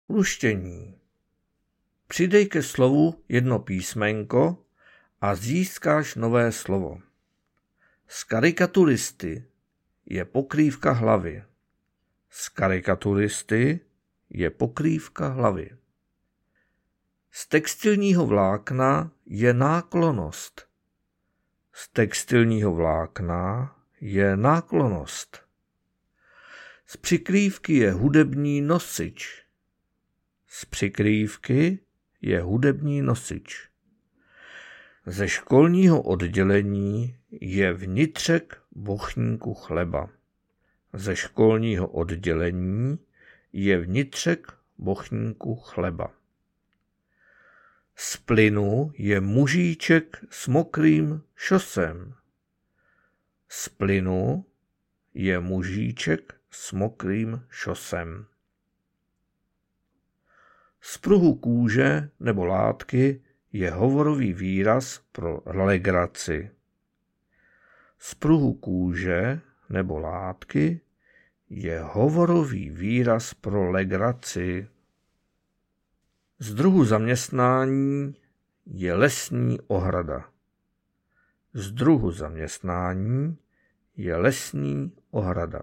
Luštění. Přidej ke slovu jedno písmenko a získáš nové slovo. Z karikaturisty je pokrývka hlavy. Z karikaturisty je pokrývka hlavy. Z textilního vlákna je náklonnost. Z textilního vlákna je náklonnost. Z přikrývky je hudební nosič. Z přikrývky je hudební nosič. Ze školního oddělení je vnitřek bochníku chleba. Ze školního oddělení je vnitřek bochníku chleba. Z plynu je mužíček s mokrým šosem. Z plynu je mužíček s mokrým šosem. Z pruhu kůže nebo látky je hovorový výraz pro legraci. Z pruhu kůže nebo látky je hovorový výraz pro legraci. Z druhu zaměstnání je lesní ohrada. Z druhu zaměstnání je lesní ohrada.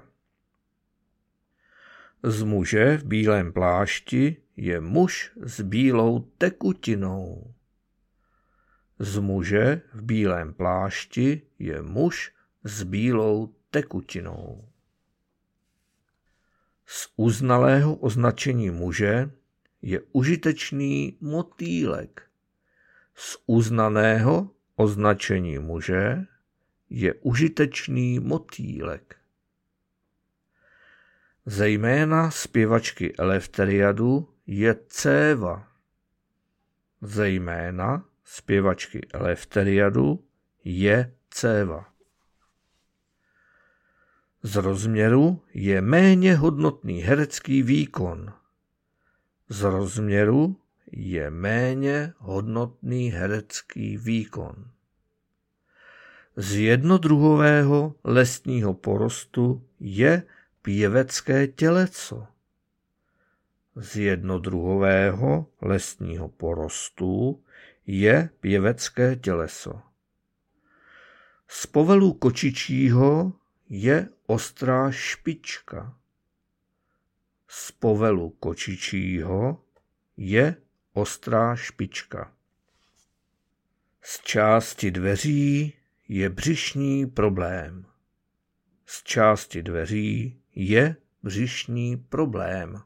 Z muže v bílém plášti je muž s bílou tekutinou. Z muže v bílém plášti je muž s bílou tekutinou. Z uznalého označení muže je užitečný motýlek. Z uznaného označení muže je užitečný motýlek. Zejména zpěvačky Eleftheriadu je céva. Zejména zpěvačky Eleftheriadu je céva. Z rozměru je méně hodnotný herecký výkon. Z rozměru je méně hodnotný herecký výkon. Z jednodruhového lesního porostu je pěvecké těleso. Z jednodruhového lesního porostu je pěvecké těleso. Z povelu kočičího je ostrá špička. Z povelu kočičího je ostrá špička. Z části dveří je břišní problém. Z části dveří je břišní problém.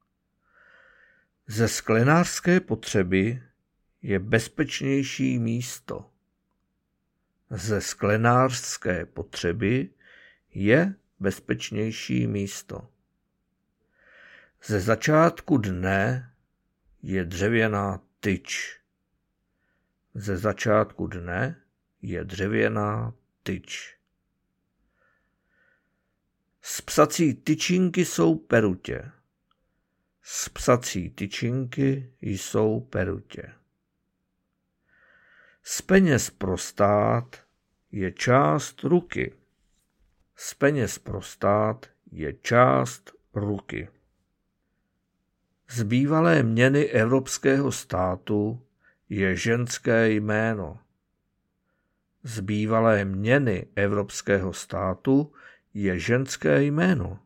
Ze sklenářské potřeby je bezpečnější místo. Ze sklenářské potřeby je bezpečnější místo. Ze začátku dne je dřevěná tyč. Ze začátku dne je dřevěná tyč. Z psací tyčinky jsou perutě. Z psací tyčinky jsou perutě. Z peněz pro stát je část ruky. Z peněz pro stát je část ruky. Z bývalé měny evropského státu je ženské jméno. Z bývalé měny evropského státu je ženské jméno.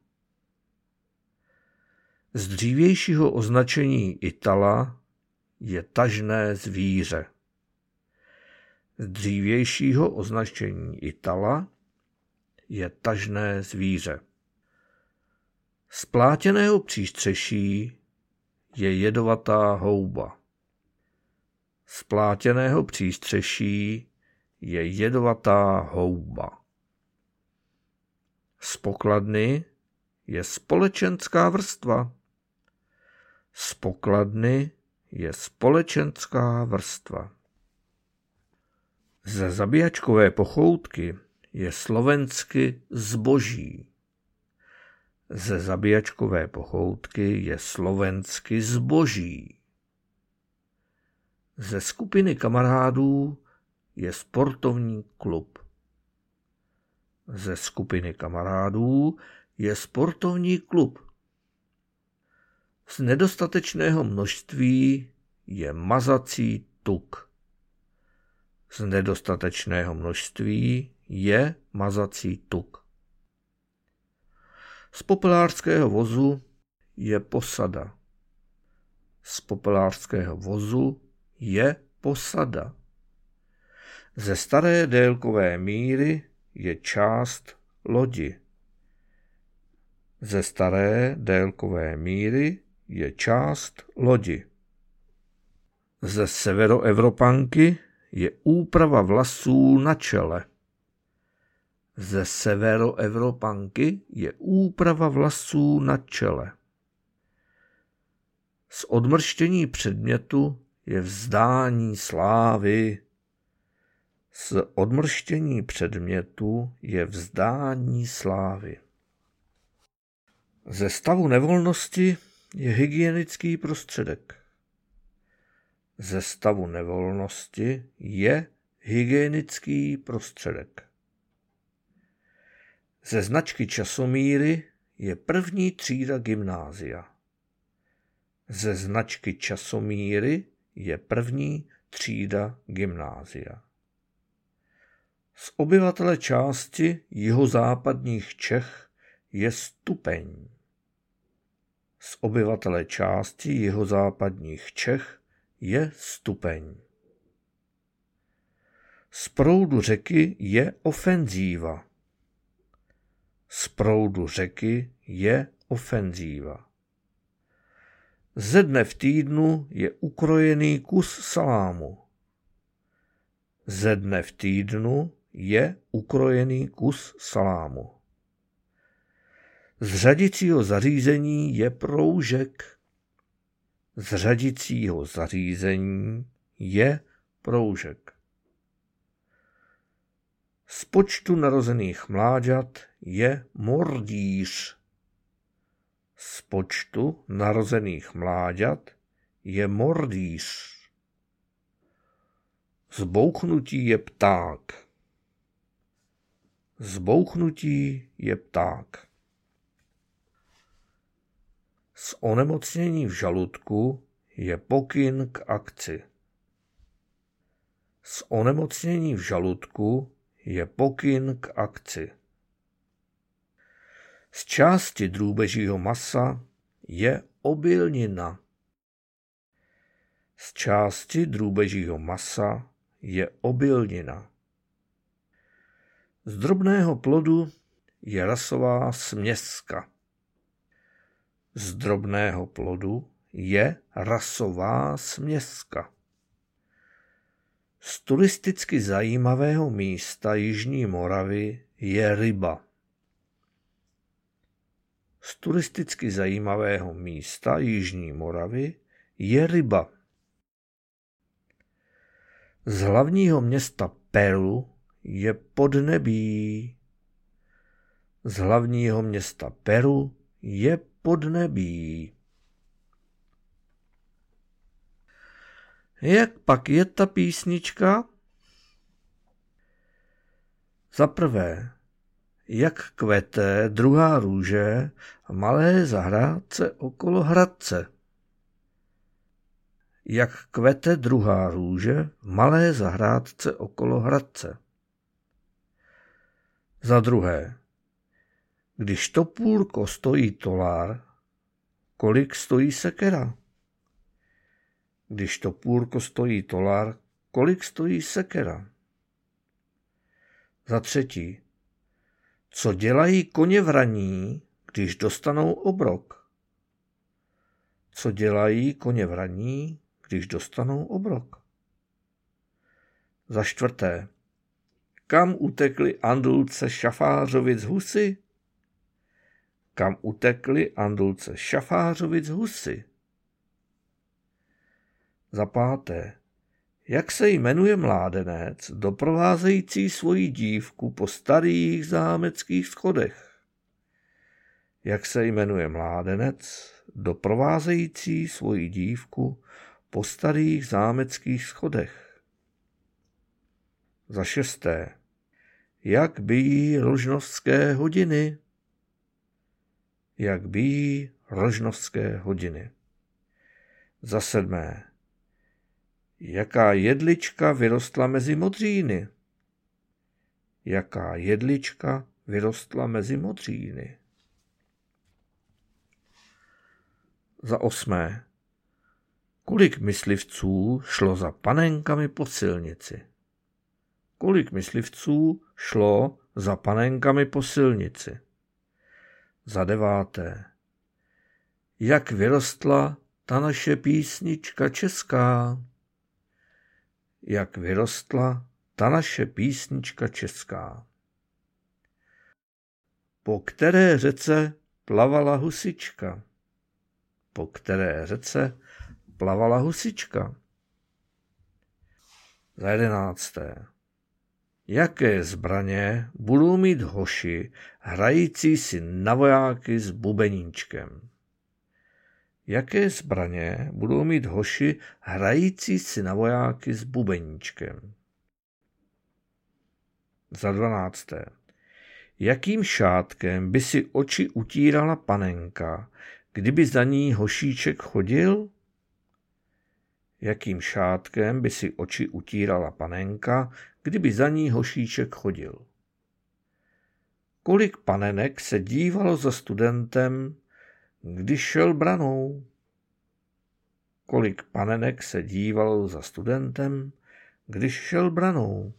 Z dřívějšího označení Itala je tažné zvíře. Z dřívějšího označení Itala je tažné zvíře. Z plátěného přístřeší je jedovatá houba. Z plátěného přístřeší je jedovatá houba. Z pokladny je společenská vrstva. Z pokladny je společenská vrstva. Ze zabíjačkové pochoutky je slovensky zboží. Ze zabíjačkové pochoutky je slovensky zboží. Ze skupiny kamarádů je sportovní klub. Ze skupiny kamarádů je sportovní klub. Z nedostatečného množství je mazací tuk. Z nedostatečného množství je mazací tuk. Z popelářského vozu je posada. Z popelářského vozu je posada. Ze staré délkové míry je část lodi. Ze staré délkové míry je část lodi. Ze severoevropanky je úprava vlasů na čele. Ze severoevropanky je úprava vlasů na čele. Z odmrštění předmětu je vzdání slávy. Z odmrštění předmětu je vzdání slávy. Ze stavu nevolnosti je hygienický prostředek. Ze stavu nevolnosti je hygienický prostředek. Ze značky časomíry je první třída gymnázia. Ze značky časomíry je první třída gymnázia. Z obyvatele části jihozápadních Čech je stupeň. Z obyvatele části jihozápadních Čech je stupeň. Z proudu řeky je ofenzíva. Z proudu řeky je ofenzíva. Ze dne v týdnu je ukrojený kus salámu. Ze dne v týdnu je ukrojený kus salámu. Z řadicího zařízení je proužek. Z řadicího zařízení je proužek. Z počtu narozených mláďat je mordýř. Z počtu narozených mláďat je mordýř. Z bouchnutí je pták. Z bouchnutí je pták. Z onemocnění v žaludku je pokyn k akci. Z onemocnění v žaludku je pokyn k akci. Z části drůbežího masa je obilnina. Z části drůbežího masa je obilnina. Z drobného plodu je rasová směska. Z drobného plodu je rasová směska. Z turisticky zajímavého místa Jižní Moravy je ryba. Z turisticky zajímavého místa Jižní Moravy je ryba. Z hlavního města Peru je podnebí. Z hlavního města Peru je podnebí. Jak pak je ta písnička? Za prvé, jak kvete druhá růže v malé zahrádce okolo Hradce. Jak kvete druhá růže v malé zahrádce okolo Hradce. Za druhé, když topůrko stojí tolar, kolik stojí sekera? Když topůrko stojí tolar, kolik stojí sekera? Za třetí, co dělají koně vraní, když dostanou obrok? Co dělají koně vraní, když dostanou obrok? Za čtvrté, kam utekli Andulce Šafářovic husy? Kam utekli Andulce Šafářovic husy? Za páté, jak se jmenuje mládenec, doprovázející svoji dívku po starých zámeckých schodech? Jak se jmenuje mládenec, doprovázející svoji dívku po starých zámeckých schodech? Za šesté, jak bijí rožnovské hodiny? Jak bijí rožnovské hodiny? Za 7. Jaká jedlička vyrostla mezi modříny? Jaká jedlička vyrostla mezi modříny? Za 8. Kolik myslivců šlo za panenkami po silnici? Kolik myslivců šlo za panenkami po silnici? Za 9. Jak vyrostla ta naše písnička česká? Jak vyrostla ta naše písnička česká? Po které řece plavala husička? Po které řece plavala husička? Za 11. Jaké zbraně budou mít hoši hrající si na vojáky s bubeníčkem? Jaké zbraně budou mít hoši hrající si na vojáky s bubeníčkem? Za 12. Jakým šátkem by si oči utírala panenka, kdyby za ní hošíček chodil? Jakým šátkem by si oči utírala panenka, kdyby za ní hošíček chodil? Kolik panenek se dívalo za studentem, když šel branou? Kolik panenek se dívalo za studentem, když šel branou?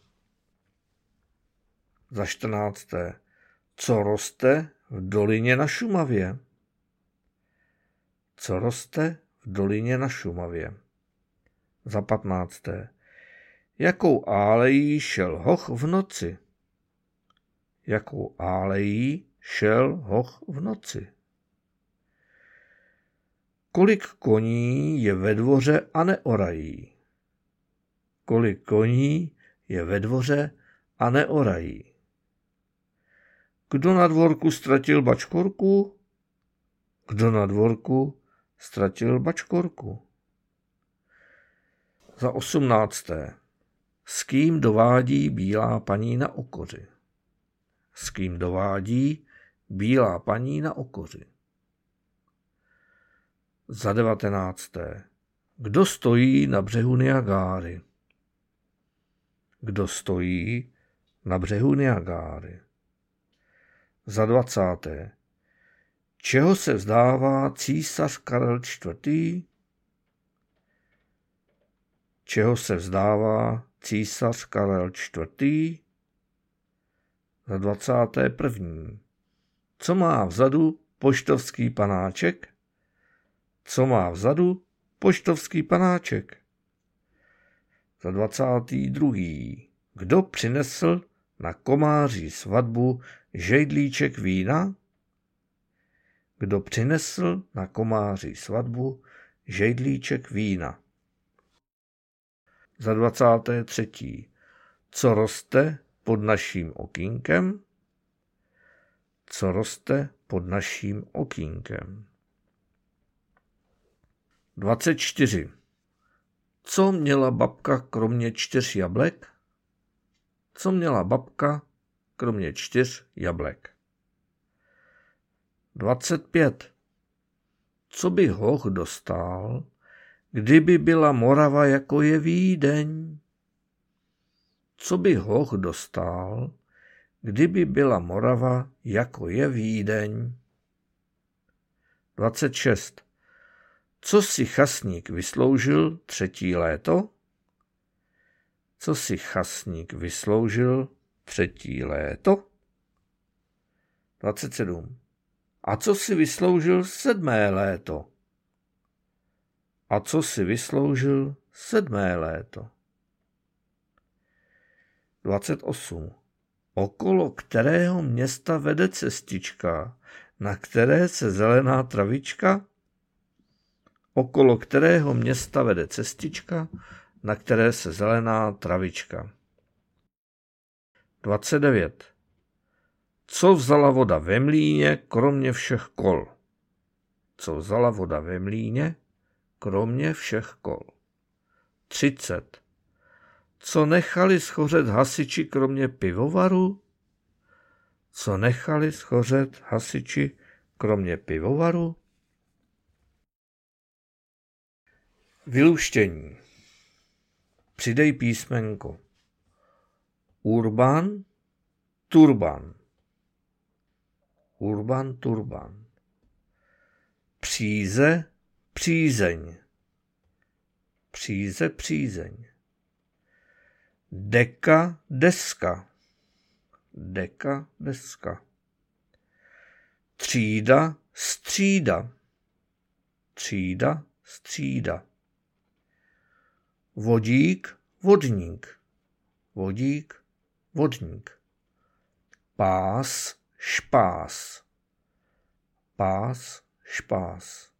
Za 14. Co roste v dolině na Šumavě? Co roste v dolině na Šumavě? Za 15. Jakou álejí šel hoch v noci? Jakou álejí šel hoch v noci? Kolik koní je ve dvoře a neorají? Kolik koní je ve dvoře a neorají? Kdo na dvorku ztratil bačkorku? Kdo na dvorku ztratil bačkorku? Za 18. S kým dovádí bílá paní na okoři? S kým dovádí bílá paní na okoři? Za 19. Kdo stojí na břehu Niagáry? Kdo stojí na břehu Niagáry? Za 20. Čeho se vzdává císař Karel IV.? Čeho se vzdává císař Karel IV.? Za 21. Co má vzadu poštovský panáček? Co má vzadu poštovský panáček? Za 22. Kdo přinesl na komáří svatbu žejdlíček vína? Kdo přinesl na komáří svatbu žejdlíček vína? Za 23. Co roste pod naším okýnkem? Co roste pod naším okýnkem? 24. Co měla babka kromě 4 jablek? Co měla babka kromě 4 jablek? 25. Co by hoch dostal, kdyby byla Morava jako je Vídeň? Co by hoch dostal, kdyby byla Morava jako je Vídeň? 26. Co si chasník vysloužil 3. léto? Co si chasník vysloužil 3. léto? 27. A co si vysloužil 7. léto? A co si vysloužil 7. léto? 28. Okolo kterého města vede cestička, na které se zelená travička? Okolo kterého města vede cestička, na které se zelená travička? 29. Co vzala voda ve mlýně, kromě všech kol? Co vzala voda ve mlýně, kromě všech kol? 30. Co nechali schořet hasiči, kromě pivovaru? Co nechali schořet hasiči, kromě pivovaru? Vyluštění. Přidej písmenko. Urban, turban. Urban, turban. Příze, přízeň. Příze, přízeň. Deka, deska. Deka, deska. Třída, střída. Třída, střída. Vodík, vodník. Vodík, vodník. Pás, špás. Pás, špás.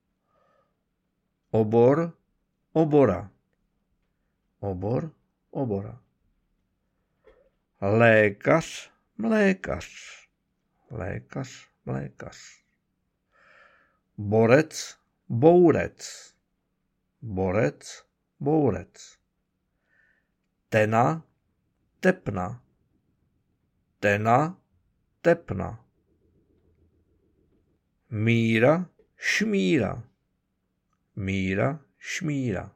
Obor, obora. Obor, obora. Lékař, mlékař. Lékař, mlékař. Borec, bourec. Borec, bourec. Tena, tepna. Tena, tepna. Míra, šmíra. Míra, šmíra.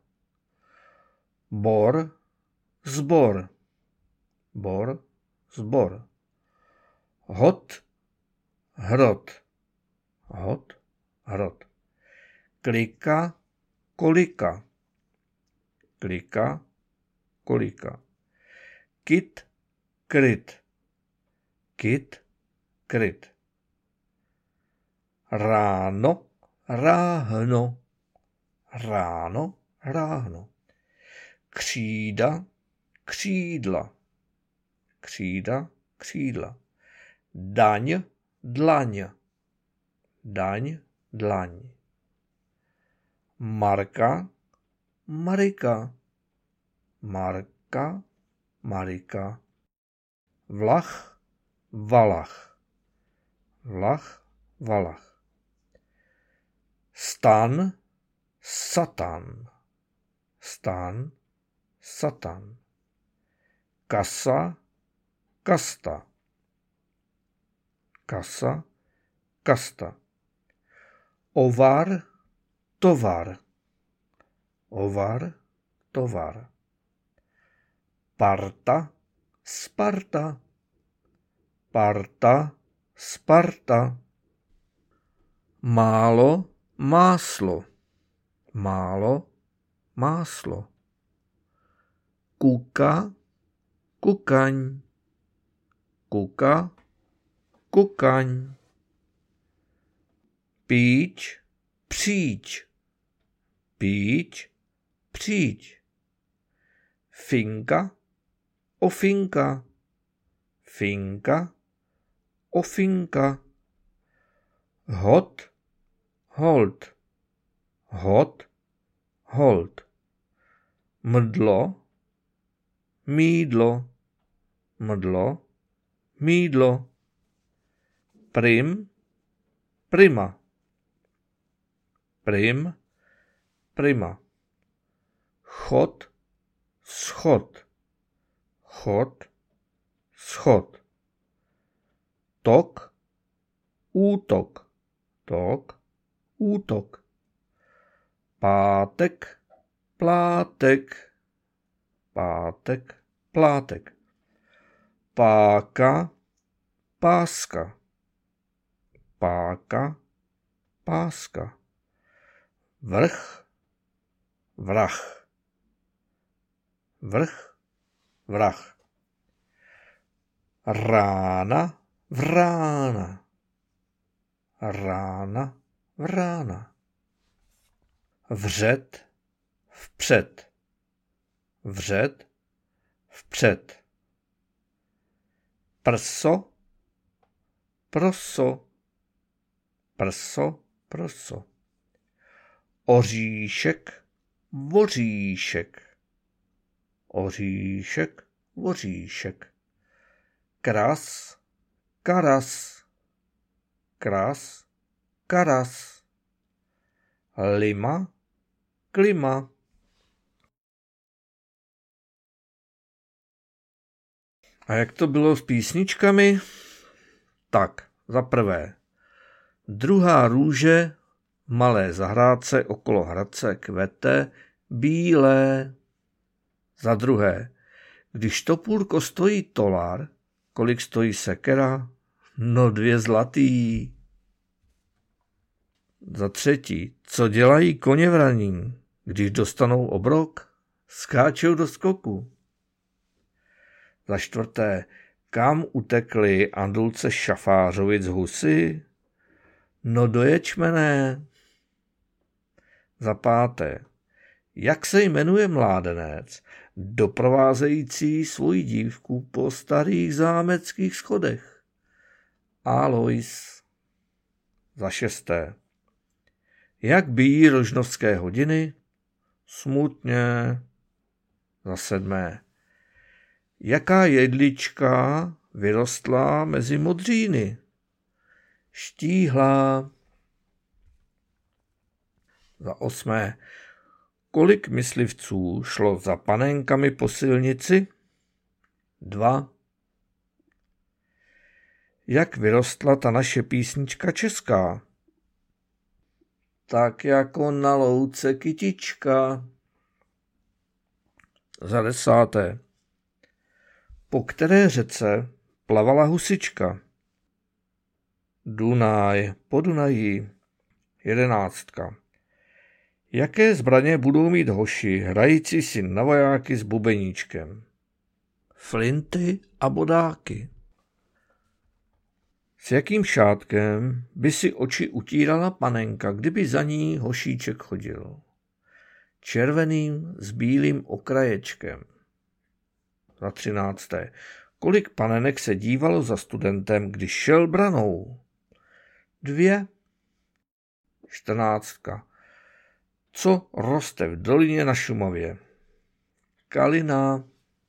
Bor, zbor. Bor, zbor. Hod, hrot. Hod, hrot. Klika, kolika. Klika, kolika. Kit, kryt. Kit, kryt. Ráno, ráhno. Ráno, ráhno. Křída, křídla. Křída, křídla. Daň, dlaň. Daň, dlaň. Marka, marika. Marka, marika. Vlach, valach. Vlach, valach. Stan, satan. Stan, satan. Kasa, kasta. Kasa, kasta. Ovar, tovar. Ovar, tovar. Parta, Sparta. Parta, Sparta. Málo, máslo. Málo, máslo. Kuka, kukaň. Kuka, kukaň. Píč, příč. Píč, příč. Finka, ofinka. Finka, ofinka. Hod, hold. Hod, hold. Mdlo, mídlo. Mdlo, mídlo. Prim, prima. Prim, prima. Chod, schod. Chod, schod. Tok, útok. Tok, útok. Pátek, plátek. Pátek, plátek. Páka, páska. Páka, páska. Vrch, vrach. Vrch, vrach. Rána, vrána. Rána, vrána. Vřet, vpřed. Vřet, vpřed. Prso, proso. Prso, proso. Oříšek, voříšek. Oříšek, voříšek. Kras, karas. Kras, karas. Lima, klima. A jak to bylo s písničkami? Tak, za prvé. Druhá růže V malé zahrádce okolo hradce kvete bílé. Za druhé, když topůrko stojí tolar, kolik stojí sekera? No 2 zlatý. Za třetí, co dělají koněvraní, když dostanou obrok? Skáčou do skoku. Za čtvrté, kam utekli Andulce Šafářovic husy? No do ječmene. Za páté, jak se jmenuje mládenec, doprovázející svoji dívku po starých zámeckých schodech? Alois. Za šesté, jak bijí rožnovské hodiny? Smutně. Za sedmé, jaká jedlička vyrostla mezi modříny? Štíhlá. Za osmé, kolik myslivců šlo za panenkami po silnici? 2. Jak vyrostla ta naše písnička česká? Tak jako na louce kytička. Za 10. Po které řece plavala husička? Dunaj, po Dunaji. 11. Jaké zbraně budou mít hoši, hrající si na vojáky s bubeníčkem? Flinty a bodáky. S jakým šátkem by si oči utírala panenka, kdyby za ní hošíček chodil? Červeným s bílým okraječkem. Za 13. Kolik panenek se dívalo za studentem, když šel branou? 2. 14. Co roste v dolině na Šumavě? Kalina.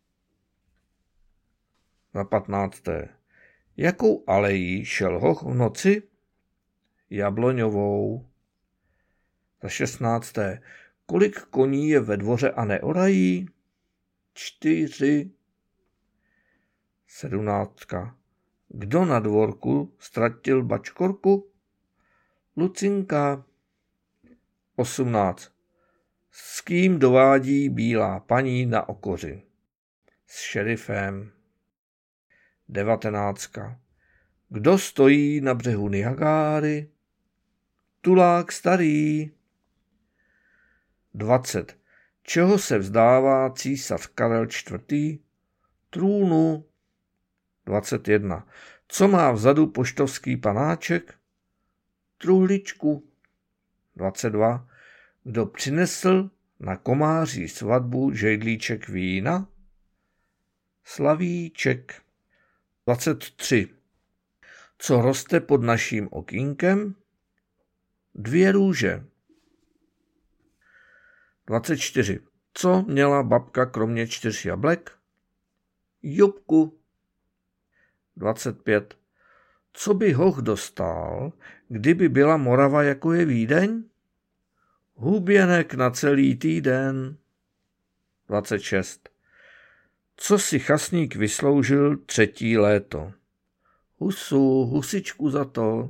Za 15. Jakou alejí šel hoch v noci? Jabloňovou. Za 16. Kolik koní je ve dvoře a neorají? 4. 17. Kdo na dvorku ztratil bačkorku? Lucinka. 18. S kým dovádí bílá paní na okoři? S šerifem. 19. Kdo stojí na břehu Niagáry? Tulák starý. 20. Čeho se vzdává císař Karel IV? Trůnu. 21. Co má vzadu poštovský panáček? Truhličku. 22. Kdo přinesl na komáří svatbu žejdlíček vína? Slavíček. 23. Co roste pod naším okýnkem? 2 růže. 24. Co měla babka kromě 4 jablek? Jupku. 25. Co by hoch dostal, kdyby byla Morava jako je Vídeň? Huběnek na celý týden. 26. Co si chasník vysloužil 3. léto? Husičku za to.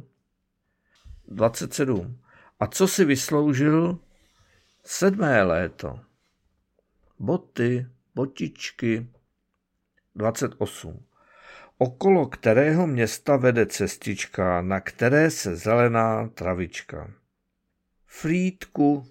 27. A co si vysloužil 7. léto? Boty, botičky. 28. Okolo kterého města vede cestička, na které se zelená travička? Frýdku.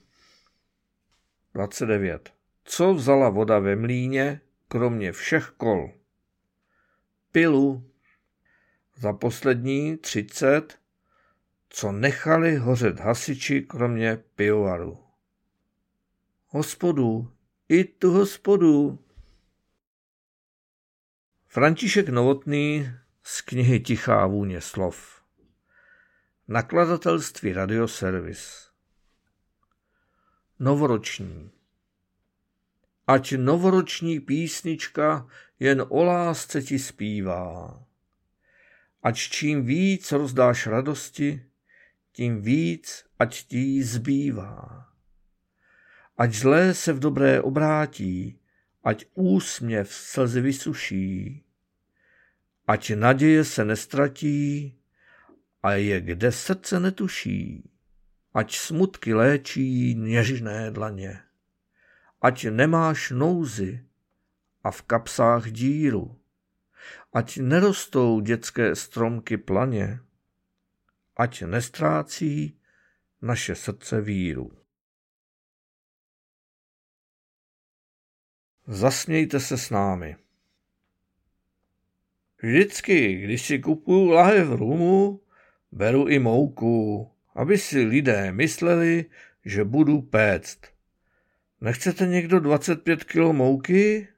29. Co vzala voda ve mlýně, kromě všech kol? Pilu. Za poslední 30. Co nechali hořet hasiči, kromě pivovaru? Hospodu. I tu hospodu. František Novotný z knihy Tichá vůně slov. Nakladatelství Radioservis. Novoroční. Ať novoroční písnička jen o lásce ti zpívá. Ať čím víc rozdáš radosti, tím víc ať ti zbývá. Ať zlé se v dobré obrátí, ať úsměv slzy vysuší. Ať naděje se nestratí a je kde srdce netuší. ať smutky léčí něžné dlaně, ať nemáš nouzi a v kapsách díru, ať nerostou dětské stromky planě, ať nestrácí naše srdce víru. Zasmějte se s námi. Vždycky, když si kupuju lahev rumu, beru i mouku, aby si lidé mysleli, že budu péct. Nechcete někdo 25 kilo mouky?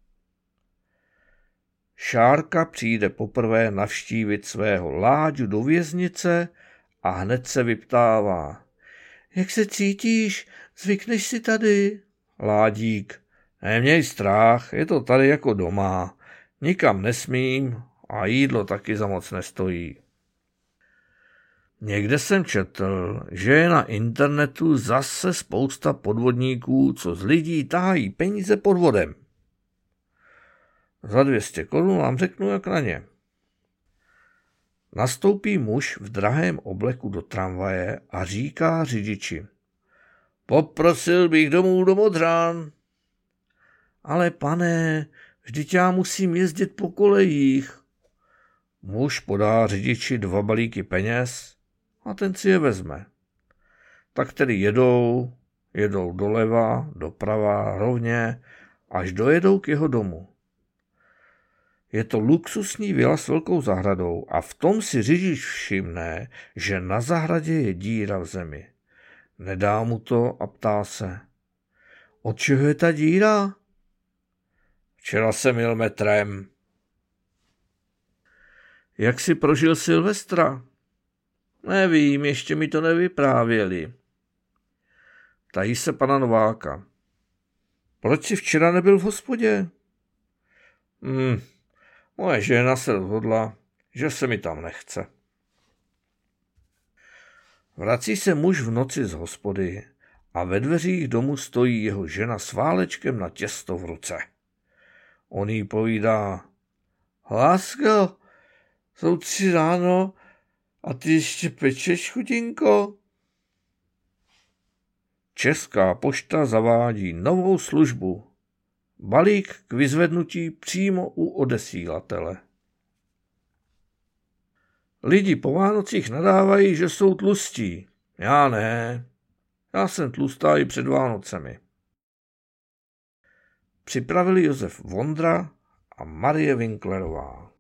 Šárka přijde poprvé navštívit svého Láďu do věznice a hned se vyptává. Jak se cítíš? Zvykneš si tady? Ládík. Neměj strach, je to tady jako doma. Nikam nesmím a jídlo taky za moc nestojí. Někde jsem četl, že je na internetu zase spousta podvodníků, co z lidí tahají peníze podvodem. Za 200 korun vám řeknu, jak na ně. Nastoupí muž v drahém obleku do tramvaje a říká řidiči. Poprosil bych domů do Modřán. Ale pane, vždyť já musím jezdit po kolejích. Muž podá řidiči 2 balíky peněz a ten si je vezme. Tak tedy jedou doleva, doprava, rovně, až dojedou k jeho domu. Je to luxusní vila s velkou zahradou a v tom si řidič všimne, že na zahradě je díra v zemi. Nedá mu to a ptá se. Od čeho je ta díra? Včera jsem jel metrem. Jak jsi prožil Silvestra? Nevím, ještě mi to nevyprávěli. Ptají se pana Nováka. Proč jsi včera nebyl v hospodě? Moje žena se rozhodla, že se mi tam nechce. Vrací se muž v noci z hospody a ve dveřích domu stojí jeho žena s válečkem na těsto v ruce. On jí povídá, Lásko, jsou 3 ráno a ty ještě pečeš, chudinko? Česká pošta zavádí novou službu. Balík k vyzvednutí přímo u odesílatele. Lidi po Vánocích nadávají, že jsou tlustí. Já ne. Já jsem tlustá i před Vánocemi. Připravili Josef Vondra a Marie Winklerová.